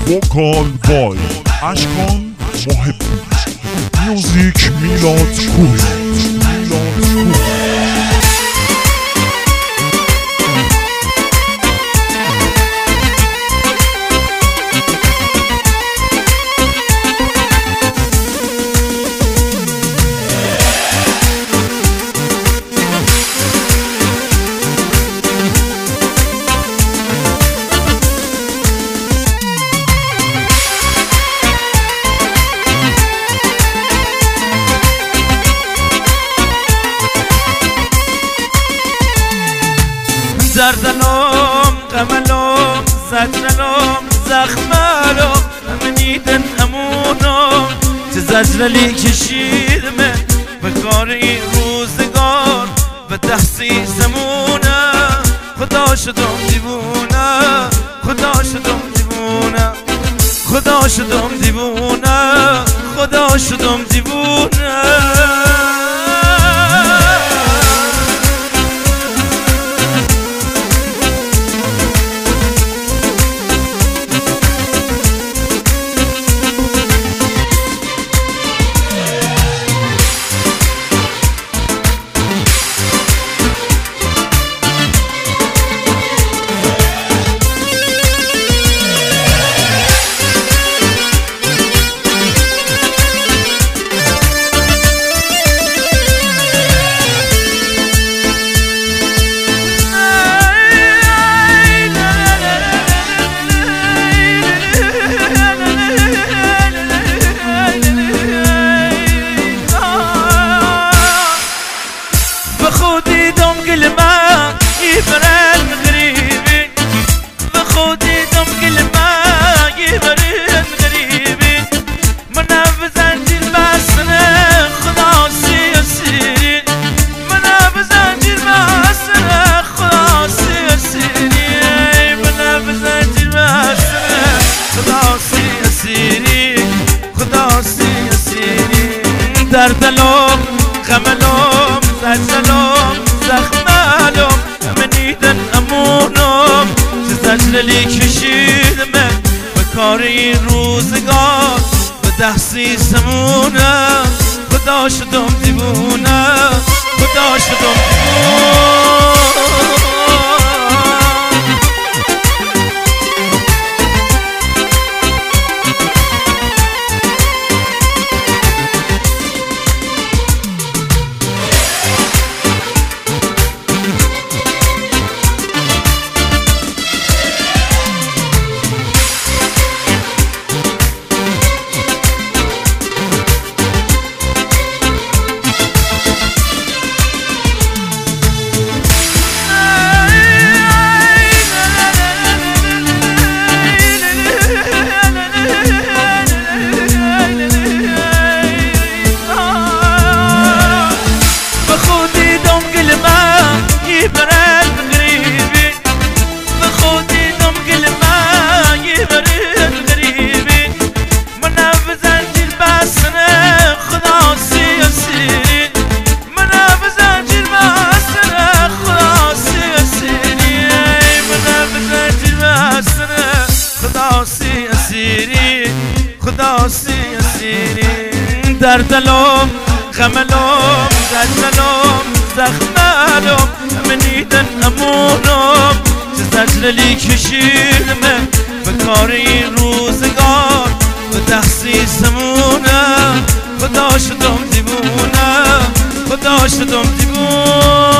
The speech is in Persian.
وکال بای اشکان محبی میوزیک میلاد کوهی زردلوم قملوم زجرلوم زخملوم منیدن همونم چه زجرلی کشیدمه به کار این روزگار به تحسیسمونه خدا شدم دیوونه خدا شدم دیوونه خدا شدم دیوونه خدا شدم دیوونه دردلوم غملوم زجرلوم زخملوم منیدن امونم چه زجرلی کشیدمه به کار این روزگار به تحسیسمونه خدا شدم دیوونه خدا شدم دیوونه دردلوم غملوم زجرلوم زخملوم منیدن امونم چه زجرلی کشیدمه به کار این روزگار به تحسیسمونه خدا شدم دیوونه خدا شدم دیوونه